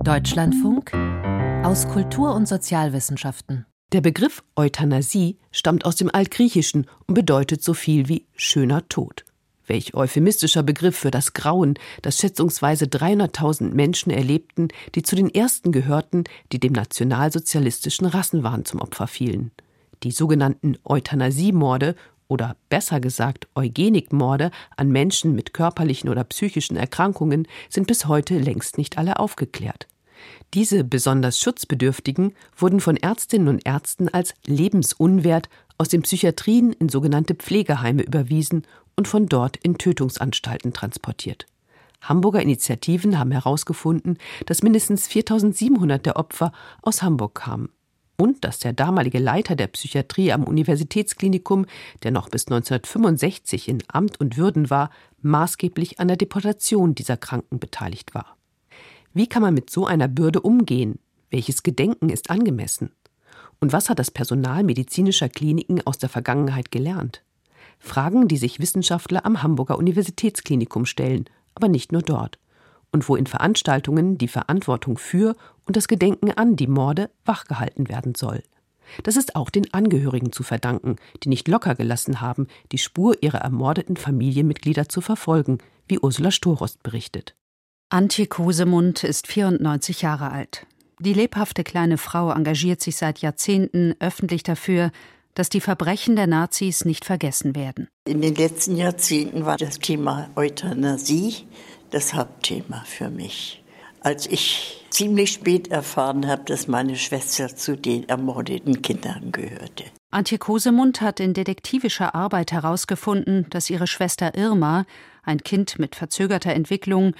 Deutschlandfunk aus Kultur- und Sozialwissenschaften. Der Begriff Euthanasie stammt aus dem Altgriechischen und bedeutet so viel wie schöner Tod. Welch euphemistischer Begriff für das Grauen, das schätzungsweise 300.000 Menschen erlebten, die zu den ersten gehörten, die dem nationalsozialistischen Rassenwahn zum Opfer fielen. Die sogenannten Euthanasiemorde oder besser gesagt Eugenikmorde an Menschen mit körperlichen oder psychischen Erkrankungen sind bis heute längst nicht alle aufgeklärt. Diese besonders Schutzbedürftigen wurden von Ärztinnen und Ärzten als lebensunwert aus den Psychiatrien in sogenannte Pflegeheime überwiesen und von dort in Tötungsanstalten transportiert. Hamburger Initiativen haben herausgefunden, dass mindestens 4.700 der Opfer aus Hamburg kamen. Und dass der damalige Leiter der Psychiatrie am Universitätsklinikum, der noch bis 1965 in Amt und Würden war, maßgeblich an der Deportation dieser Kranken beteiligt war. Wie kann man mit so einer Bürde umgehen? Welches Gedenken ist angemessen? Und was hat das Personal medizinischer Kliniken aus der Vergangenheit gelernt? Fragen, die sich Wissenschaftler am Hamburger Universitätsklinikum stellen, aber nicht nur dort. Und wo in Veranstaltungen die Verantwortung für und das Gedenken an die Morde wachgehalten werden soll. Das ist auch den Angehörigen zu verdanken, die nicht locker gelassen haben, die Spur ihrer ermordeten Familienmitglieder zu verfolgen, wie Ursula Storost berichtet. Antje Kosemund ist 94 Jahre alt. Die lebhafte kleine Frau engagiert sich seit Jahrzehnten öffentlich dafür, dass die Verbrechen der Nazis nicht vergessen werden. In den letzten Jahrzehnten war das Thema Euthanasie das Hauptthema für mich. Als ich ziemlich spät erfahren habe, dass meine Schwester zu den ermordeten Kindern gehörte. Antje Kosemund hat in detektivischer Arbeit herausgefunden, dass ihre Schwester Irma, ein Kind mit verzögerter Entwicklung,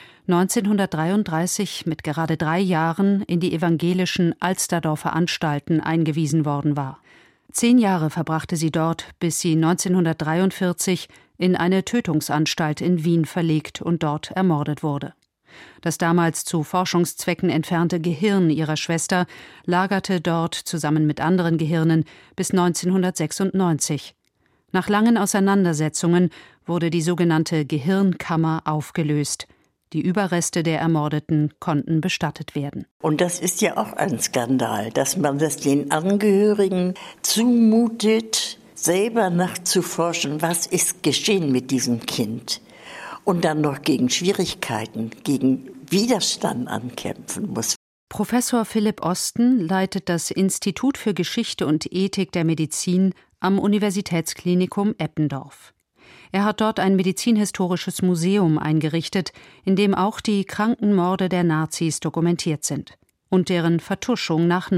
1933 mit gerade 3 Jahren in die evangelischen Alsterdorfer Anstalten eingewiesen worden war. 10 Jahre verbrachte sie dort, bis sie 1943 in eine Tötungsanstalt in Wien verlegt und dort ermordet wurde. Das damals zu Forschungszwecken entfernte Gehirn ihrer Schwester lagerte dort zusammen mit anderen Gehirnen bis 1996. Nach langen Auseinandersetzungen wurde die sogenannte Gehirnkammer aufgelöst. Die Überreste der Ermordeten konnten bestattet werden. Und das ist ja auch ein Skandal, dass man das den Angehörigen zumutet, selber nachzuforschen, was ist geschehen mit diesem Kind. Und dann noch gegen Schwierigkeiten, gegen Widerstand ankämpfen muss. Professor Philipp Osten leitet das Institut für Geschichte und Ethik der Medizin am Universitätsklinikum Eppendorf. Er hat dort ein medizinhistorisches Museum eingerichtet, in dem auch die Krankenmorde der Nazis dokumentiert sind und deren Vertuschung nach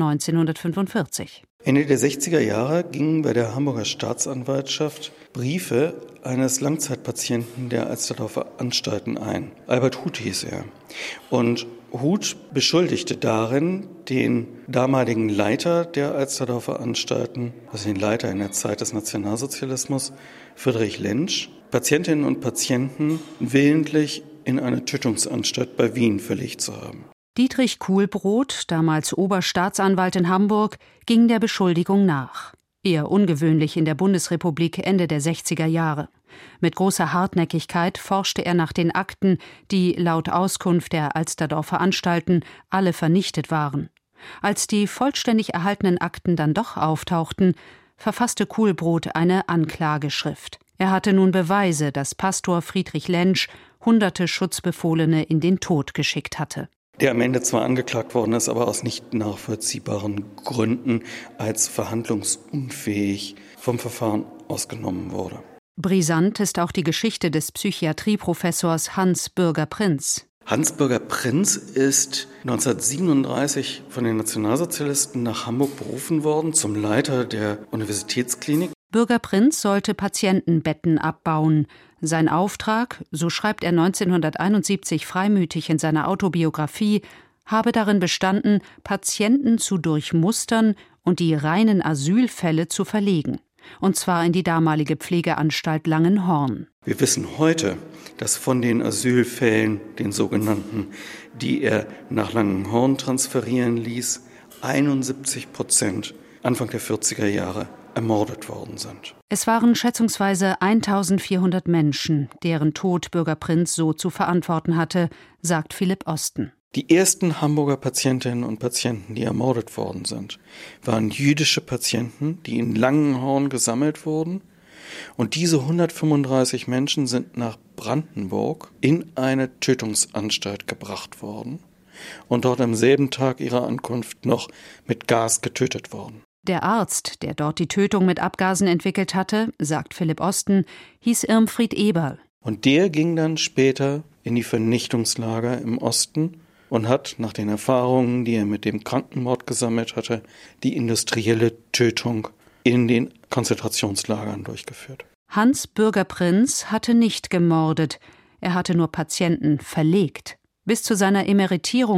1945. Ende der 60er Jahre gingen bei der Hamburger Staatsanwaltschaft Briefe eines Langzeitpatienten der Alsterdorfer Anstalten ein. Albert Huth hieß er. Und Huth beschuldigte darin den damaligen Leiter der Alsterdorfer Anstalten, also den Leiter in der Zeit des Nationalsozialismus, Friedrich Lentsch, Patientinnen und Patienten willentlich in eine Tötungsanstalt bei Wien verlegt zu haben. Dietrich Kuhlbrot, damals Oberstaatsanwalt in Hamburg, ging der Beschuldigung nach. Eher ungewöhnlich in der Bundesrepublik Ende der 60er Jahre. Mit großer Hartnäckigkeit forschte er nach den Akten, die laut Auskunft der Alsterdorfer Anstalten alle vernichtet waren. Als die vollständig erhaltenen Akten dann doch auftauchten, verfasste Kuhlbrot eine Anklageschrift. Er hatte nun Beweise, dass Pastor Friedrich Lentsch hunderte Schutzbefohlene in den Tod geschickt hatte. Der am Ende zwar angeklagt worden ist, aber aus nicht nachvollziehbaren Gründen als verhandlungsunfähig vom Verfahren ausgenommen wurde. Brisant ist auch die Geschichte des Psychiatrieprofessors Hans Bürger-Prinz. Hans Bürger-Prinz ist 1937 von den Nationalsozialisten nach Hamburg berufen worden zum Leiter der Universitätsklinik. Bürger-Prinz sollte Patientenbetten abbauen. Sein Auftrag, so schreibt er 1971 freimütig in seiner Autobiografie, habe darin bestanden, Patienten zu durchmustern und die reinen Asylfälle zu verlegen. Und zwar in die damalige Pflegeanstalt Langenhorn. Wir wissen heute, dass von den Asylfällen, den sogenannten, die er nach Langenhorn transferieren ließ, 71% Anfang der 40er Jahre ermordet worden sind. Es waren schätzungsweise 1400 Menschen, deren Tod Bürger-Prinz so zu verantworten hatte, sagt Philipp Osten. Die ersten Hamburger Patientinnen und Patienten, die ermordet worden sind, waren jüdische Patienten, die in Langenhorn gesammelt wurden. Und diese 135 Menschen sind nach Brandenburg in eine Tötungsanstalt gebracht worden und dort am selben Tag ihrer Ankunft noch mit Gas getötet worden. Der Arzt, der dort die Tötung mit Abgasen entwickelt hatte, sagt Philipp Osten, hieß Irmfried Eberl. Und der ging dann später in die Vernichtungslager im Osten und hat nach den Erfahrungen, die er mit dem Krankenmord gesammelt hatte, die industrielle Tötung in den Konzentrationslagern durchgeführt. Hans Bürger-Prinz hatte nicht gemordet, er hatte nur Patienten verlegt. Bis zu seiner Emeritierung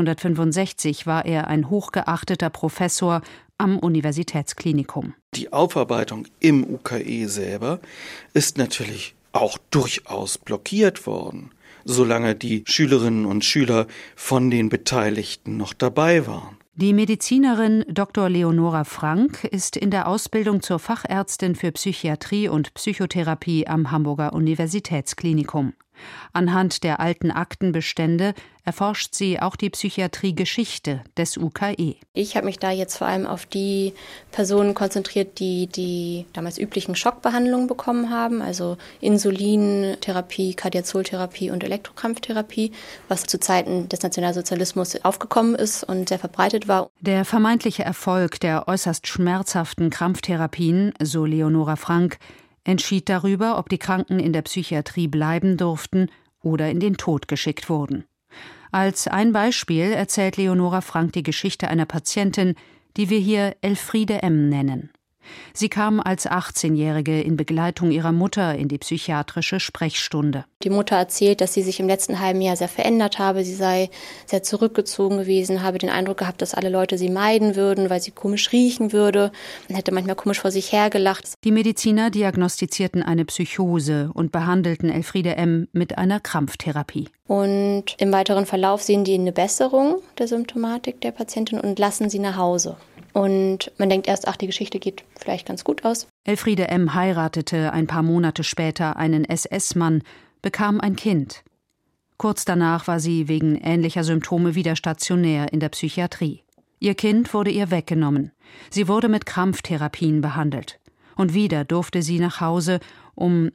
1965 war er ein hochgeachteter Professor am Universitätsklinikum. Die Aufarbeitung im UKE selber ist natürlich auch durchaus blockiert worden, solange die Schülerinnen und Schüler von den Beteiligten noch dabei waren. Die Medizinerin Dr. Leonora Frank ist in der Ausbildung zur Fachärztin für Psychiatrie und Psychotherapie am Hamburger Universitätsklinikum. Anhand der alten Aktenbestände erforscht sie auch die Psychiatriegeschichte des UKE. Ich habe mich da jetzt vor allem auf die Personen konzentriert, die damals üblichen Schockbehandlungen bekommen haben, also Insulintherapie, Cardiazoltherapie und Elektrokrampftherapie, was zu Zeiten des Nationalsozialismus aufgekommen ist und sehr verbreitet war. Der vermeintliche Erfolg der äußerst schmerzhaften Krampftherapien, so Leonora Frank, entschied darüber, ob die Kranken in der Psychiatrie bleiben durften oder in den Tod geschickt wurden. Als ein Beispiel erzählt Leonora Frank die Geschichte einer Patientin, die wir hier Elfriede M. nennen. Sie kam als 18-Jährige in Begleitung ihrer Mutter in die psychiatrische Sprechstunde. Die Mutter erzählt, dass sie sich im letzten halben Jahr sehr verändert habe. Sie sei sehr zurückgezogen gewesen, habe den Eindruck gehabt, dass alle Leute sie meiden würden, weil sie komisch riechen würde. Und hätte manchmal komisch vor sich hergelacht. Die Mediziner diagnostizierten eine Psychose und behandelten Elfriede M. mit einer Krampftherapie. Und im weiteren Verlauf sehen die eine Besserung der Symptomatik der Patientin und lassen sie nach Hause. Und man denkt erst, die Geschichte geht vielleicht ganz gut aus. Elfriede M. heiratete ein paar Monate später einen SS-Mann, bekam ein Kind. Kurz danach war sie wegen ähnlicher Symptome wieder stationär in der Psychiatrie. Ihr Kind wurde ihr weggenommen. Sie wurde mit Krampftherapien behandelt. Und wieder durfte sie nach Hause, um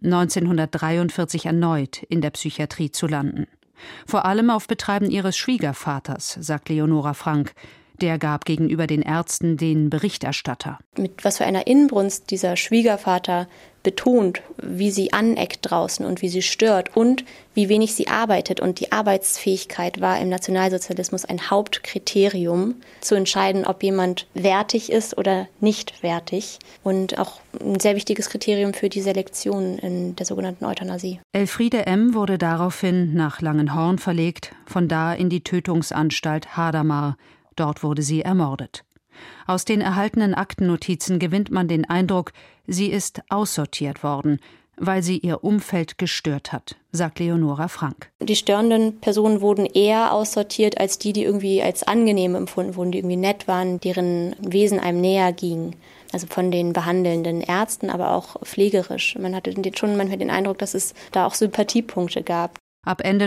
1943 erneut in der Psychiatrie zu landen. Vor allem auf Betreiben ihres Schwiegervaters, sagt Leonora Frank. Der gab gegenüber den Ärzten den Berichterstatter. Mit was für einer Inbrunst dieser Schwiegervater betont, wie sie aneckt draußen und wie sie stört und wie wenig sie arbeitet. Und die Arbeitsfähigkeit war im Nationalsozialismus ein Hauptkriterium, zu entscheiden, ob jemand wertig ist oder nicht wertig. Und auch ein sehr wichtiges Kriterium für die Selektion in der sogenannten Euthanasie. Elfriede M. wurde daraufhin nach Langenhorn verlegt, von da in die Tötungsanstalt Hadamar. Dort wurde sie ermordet. Aus den erhaltenen Aktennotizen gewinnt man den Eindruck, sie ist aussortiert worden, weil sie ihr Umfeld gestört hat, sagt Leonora Frank. Die störenden Personen wurden eher aussortiert als die irgendwie als angenehm empfunden wurden, die irgendwie nett waren, deren Wesen einem näher ging. Also von den behandelnden Ärzten, aber auch pflegerisch. Man hatte schon manchmal den Eindruck, dass es da auch Sympathiepunkte gab. Ab Ende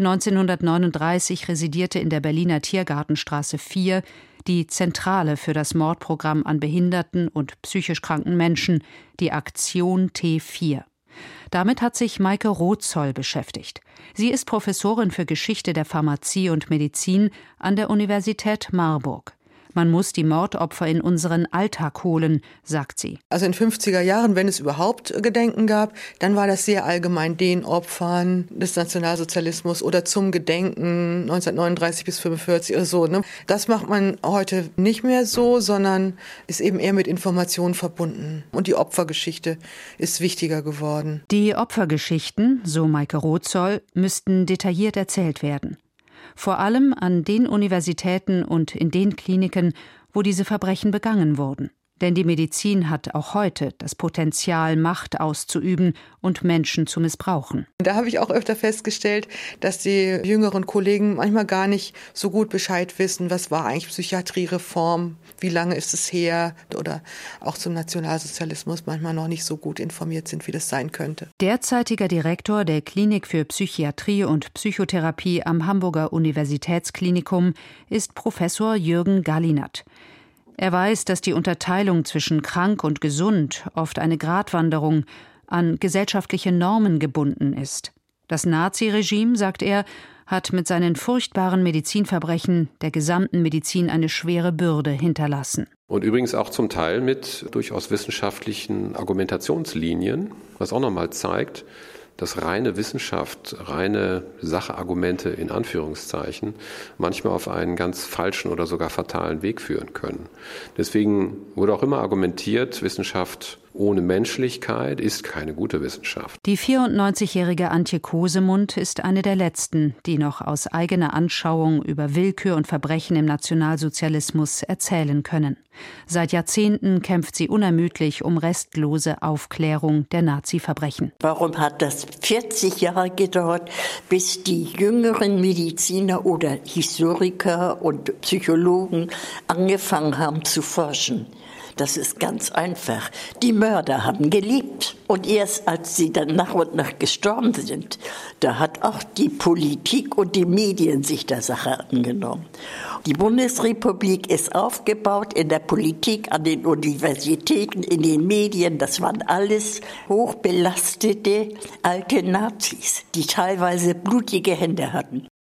1939 residierte in der Berliner Tiergartenstraße 4 die Zentrale für das Mordprogramm an behinderten und psychisch kranken Menschen, die Aktion T4. Damit hat sich Maike Rozoll beschäftigt. Sie ist Professorin für Geschichte der Pharmazie und Medizin an der Universität Marburg. Man muss die Mordopfer in unseren Alltag holen, sagt sie. Also in 50er Jahren, wenn es überhaupt Gedenken gab, dann war das sehr allgemein den Opfern des Nationalsozialismus oder zum Gedenken 1939 bis 1945 oder so. Ne? Das macht man heute nicht mehr so, sondern ist eben eher mit Informationen verbunden. Und die Opfergeschichte ist wichtiger geworden. Die Opfergeschichten, so Maike Rozoll, müssten detailliert erzählt werden. Vor allem an den Universitäten und in den Kliniken, wo diese Verbrechen begangen wurden. Denn die Medizin hat auch heute das Potenzial, Macht auszuüben und Menschen zu missbrauchen. Da habe ich auch öfter festgestellt, dass die jüngeren Kollegen manchmal gar nicht so gut Bescheid wissen, was war eigentlich Psychiatriereform, wie lange ist es her, oder auch zum Nationalsozialismus manchmal noch nicht so gut informiert sind, wie das sein könnte. Derzeitiger Direktor der Klinik für Psychiatrie und Psychotherapie am Hamburger Universitätsklinikum ist Professor Jürgen Gallinat. Er weiß, dass die Unterteilung zwischen krank und gesund oft eine Gratwanderung an gesellschaftliche Normen gebunden ist. Das Naziregime, sagt er, hat mit seinen furchtbaren Medizinverbrechen der gesamten Medizin eine schwere Bürde hinterlassen. Und übrigens auch zum Teil mit durchaus wissenschaftlichen Argumentationslinien, was auch nochmal zeigt, dass reine Wissenschaft, reine Sachargumente in Anführungszeichen manchmal auf einen ganz falschen oder sogar fatalen Weg führen können. Deswegen wurde auch immer argumentiert, Wissenschaft ohne Menschlichkeit ist keine gute Wissenschaft. Die 94-jährige Antje Kosemund ist eine der letzten, die noch aus eigener Anschauung über Willkür und Verbrechen im Nationalsozialismus erzählen können. Seit Jahrzehnten kämpft sie unermüdlich um restlose Aufklärung der Nazi-Verbrechen. Warum hat das 40 Jahre gedauert, bis die jüngeren Mediziner oder Historiker und Psychologen angefangen haben zu forschen? Das ist ganz einfach. Die Mörder haben gelebt. Und erst als sie dann nach und nach gestorben sind, da hat auch die Politik und die Medien sich der Sache angenommen. Die Bundesrepublik ist aufgebaut in der Politik, an den Universitäten, in den Medien. Das waren alles hochbelastete alte Nazis, die teilweise blutige Hände hatten.